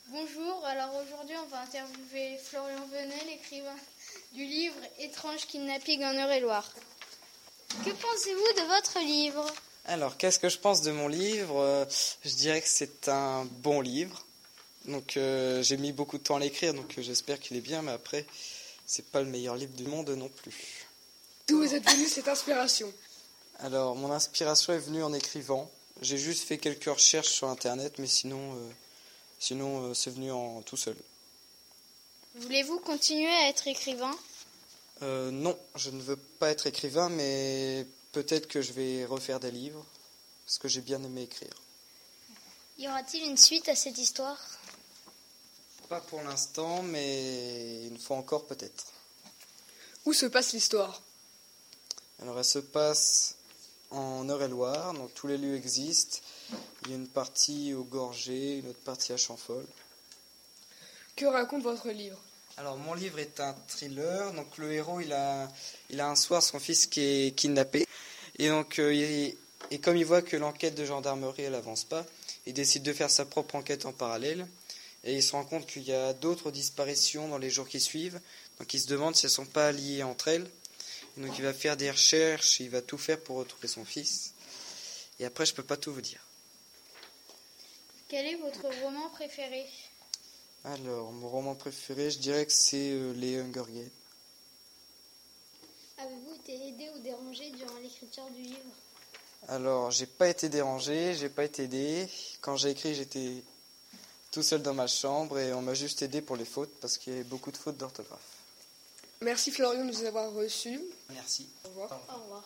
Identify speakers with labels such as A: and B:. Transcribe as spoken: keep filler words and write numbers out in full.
A: Bonjour, alors aujourd'hui on va interviewer Florian Venel, l'écrivain du livre Étrange kidnapping en Eure-et-Loire. Que pensez-vous de votre livre ?
B: Alors, qu'est-ce que je pense de mon livre ? Euh, Je dirais que c'est un bon livre. Donc, euh, j'ai mis beaucoup de temps à l'écrire, donc euh, j'espère qu'il est bien, mais après, c'est pas le meilleur livre du monde non plus.
C: D'où vous êtes venue cette inspiration ?
B: Alors, mon inspiration est venue en écrivant. J'ai juste fait quelques recherches sur Internet, mais sinon, euh, sinon euh, c'est venu en tout seul.
A: Voulez-vous continuer à être écrivain ?
B: Euh, non, je ne veux pas être écrivain, mais peut-être que je vais refaire des livres, parce que j'ai bien aimé écrire.
A: Y aura-t-il une suite à cette histoire ?
B: Pas pour l'instant, mais une fois encore peut-être.
C: Où se passe l'histoire ?
B: Alors elle se passe en Eure-et-Loire, donc tous les lieux existent. Il y a une partie au Gorgé, une autre partie à Champfol.
C: Que raconte votre livre ?
B: Alors mon livre est un thriller, donc le héros il a, il a un soir son fils qui est kidnappé. Et donc euh, il, et comme il voit que l'enquête de gendarmerie elle avance pas, il décide de faire sa propre enquête en parallèle. Et il se rend compte qu'il y a d'autres disparitions dans les jours qui suivent. Donc il se demande si elles ne sont pas liées entre elles. Et donc il va faire des recherches, il va tout faire pour retrouver son fils. Et après je peux pas tout vous dire.
A: Quel est votre roman préféré ?
B: Alors mon roman préféré, je dirais que c'est euh, les Hunger Games.
A: Avez-vous été aidé ou dérangé durant l'écriture du livre ?
B: Alors j'ai pas été dérangé, j'ai pas été aidé. Quand j'ai écrit j'étais tout seul dans ma chambre et on m'a juste aidé pour les fautes parce qu'il y avait beaucoup de fautes d'orthographe.
C: Merci Florian de nous avoir reçus.
B: Merci.
C: Au revoir.
A: Au revoir.